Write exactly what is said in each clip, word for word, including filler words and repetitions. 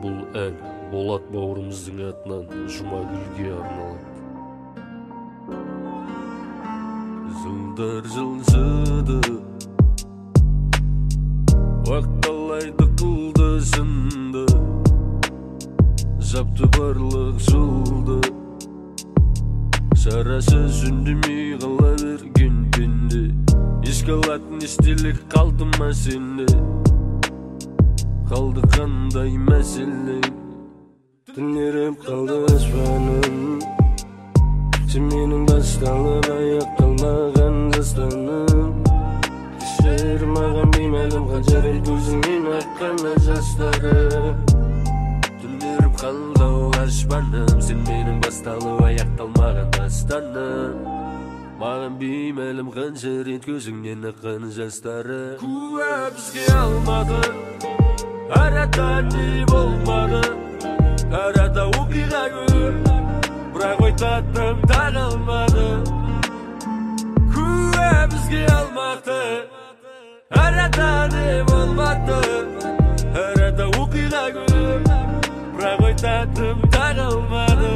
Бұл ән Болат бауырымыздың атынан Жұмагүлге арналады. Жылдар жылжыды, уақыт алайды қылды жынды, жапты барлық жолды, шарасыз үндемей қала берген пенде. Еске алатын естелік қалды ма сенде? Қалды қандай мәселе? Түнеріп қалды аспаным, сен менің басталып аяқталмаған дастаным. Кешір маған беймәлім қанша рет көзіңнен аққан жастары. Түнеріп қалды аспаным, сен менің басталып аяқталмаған дастаным. Маған беймәлім қанша рет көзіңнен аққан жастары. Куә бізге алмады, арада не болмады, арада оқиға көп, бірақ ой таттым тағылмады. Куә бізге алмады, арада не болмады, арада оқиға көп, бірақ ой таттым тағылмады.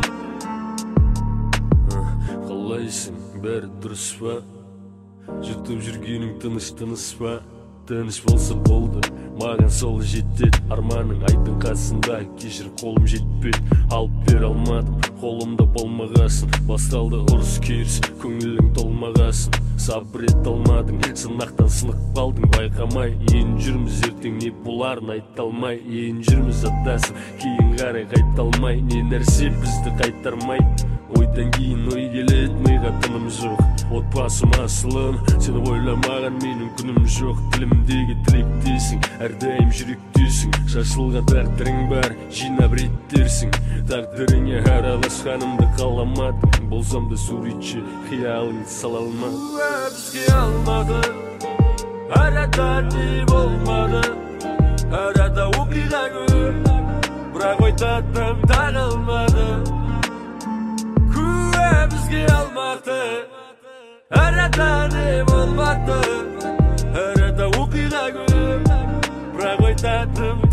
Қалайсың, бәрі дұрыс па? Жұтып жүргенің тыныш-тыныш па? Тыныш болса болды, маған сол жетеді. Арманың айдың қасында, кешір қолым жетпеді. Алып бер алмадым, қолымда болмағасын. Басталды ұрыс керіс, көңілің толмағасын. Сабыр ет алмадың, сынақтан сынық қалдың. Байқамай, ең жүрміз ертең не боларын айтталмай. Ең жүрміз аддасын, кейін қарай қайталмай. Не нәрсе бізді қайтармай. Ойдан кейін ой келет, миға тыным жоқ. Отбасым асылым, сені ойламаған менің күнім жоқ. Тілімдегі тілектесің, әрдайым жүректесің. Шашылған тағдырың бар, жинап реттерсің. Тағдырыңа араласқанымды қаламадың. Болсам да суретші, қиялың сала алмадың. Куә бізге алмады, арада не болмады, арада оқиға көп, бірақ ой таттым тағылмады. Бізге алмады, арада не болмады, арада оқиға көп, бірақ ой таттым